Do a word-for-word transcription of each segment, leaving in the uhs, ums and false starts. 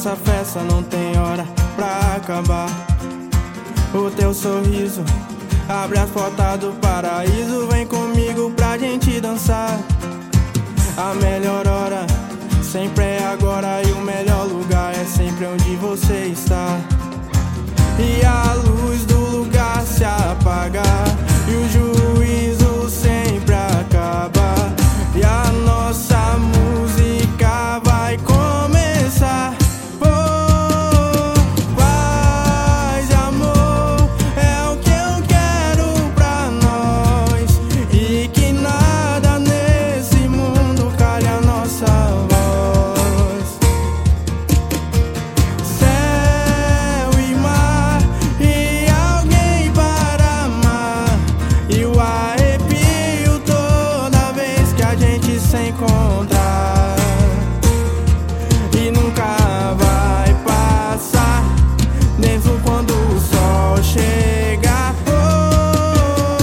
nossa festa não tem hora pra acabar. O teu sorriso abre as portas do paraíso. Vem comigo pra gente dançar. A melhor hora sempre é agora, e o melhor lugar é sempre onde você está. E a luz do lugar se apaga, e o juízo sempre acaba, e a nossa música vai começar. Oh, paz e amor é o que eu quero pra nós, e que nada nesse mundo cale a nossa voz. Céu e mar e alguém para amar, e o arrepio toda vez que a gente se encontrar. E nunca vai passar, mesmo quando o sol chegar. Oh,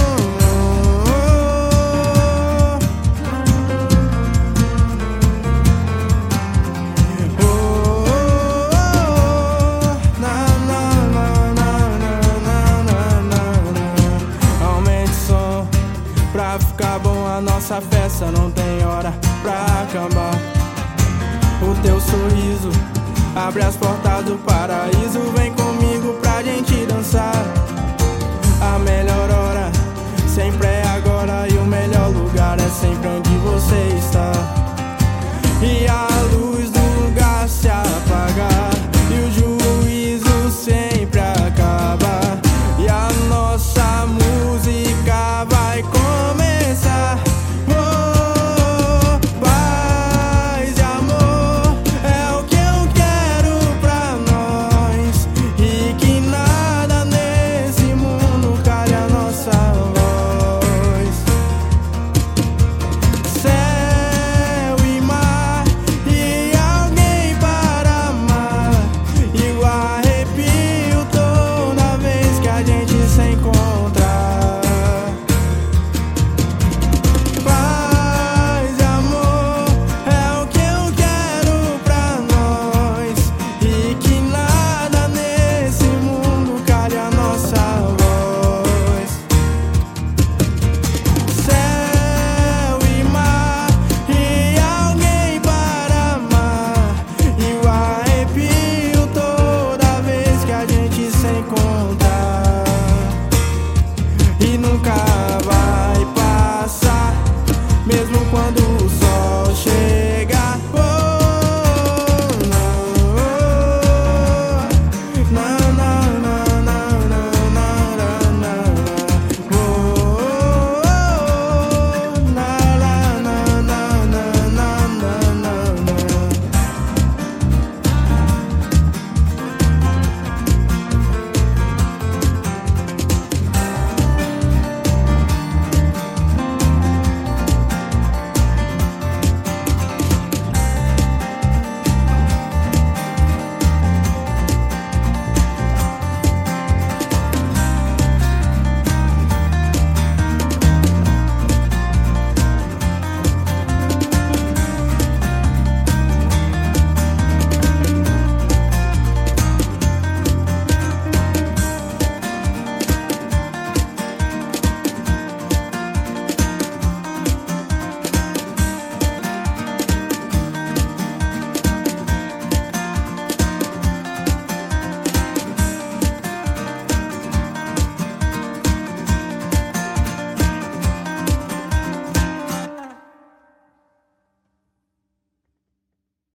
oh, oh, oh. Na, na, na, na, na, na, na, na. Aumente o som pra ficar bom, a nossa festa não tem hora pra acabar. O teu sorriso abre as portas do paraíso. Vem comigo pra gente dançar. A melhor hora sempre é agora, e o melhor lugar é sempre onde você está. E a